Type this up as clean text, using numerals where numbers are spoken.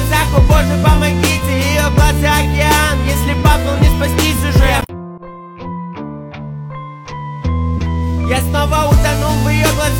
глазах, о боже, помогите. Ее глаза океан, если поплыл, не спастись уже. Я снова утонул в ее глазах.